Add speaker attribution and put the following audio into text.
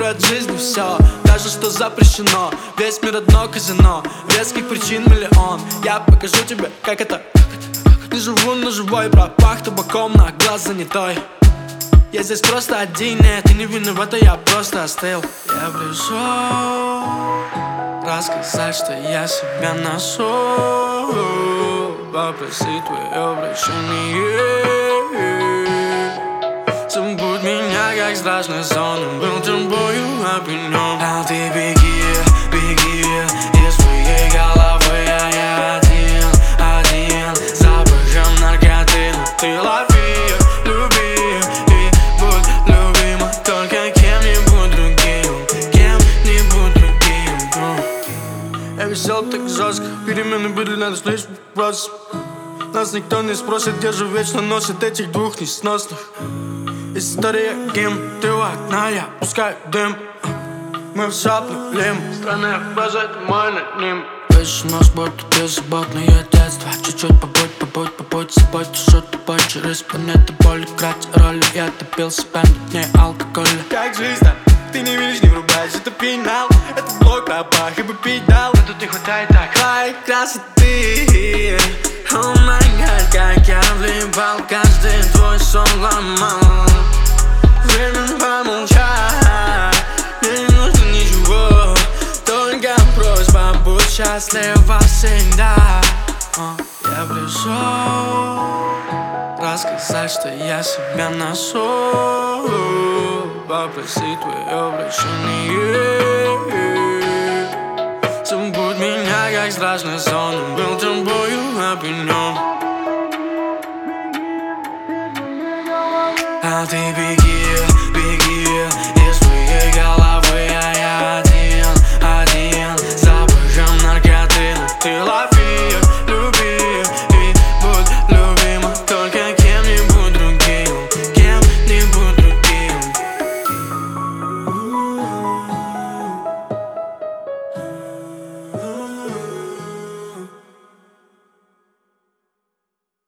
Speaker 1: требую от жизни все, даже что запрещено. Весь мир одно казино, веских причин миллион. Я покажу тебе, как это. Не живу на живой, пропах табаком на глаз занятой. Я здесь просто один, нет, ты не виновата, я просто остыл. Я пришел рассказать, что я себя ношу, попросить твое прощение. Забудь меня, как страшный сон, был тобою опьянен. А ты беги, беги из своей головы, а я один запахом наркоты. Но ты лови, люби и будь любима только кем-нибудь другим, кем-нибудь другим. Я весел так жестко, перемены были, надо слышать вопрос. Нас никто не спросит, где же вечно носит этих двух несносных. История гим, ты у окна, я пускаю дым. Мы все плюем, странная фраза, это мой аноним. Весь нос будто беззаботное детство. Чуть-чуть побудь с собой, что-то бой через планету боли. Играть роли, я топил себя на дне алкоголя. Как жизнь там, ты не видишь, не врубаешь, это финал. Это блок, пропах и попить дал. Но тут не хватает так твоей красоты. О май гад, как я влипал, каждый твой сон ломал. Время помолчать, мне не нужно ничего, только просьба, будь счастлива всегда. Я пришел рассказать, что я себя ношу, попросить твое прощение. Забудь меня, как страшный сон, был тобою опьянен. А ты беги.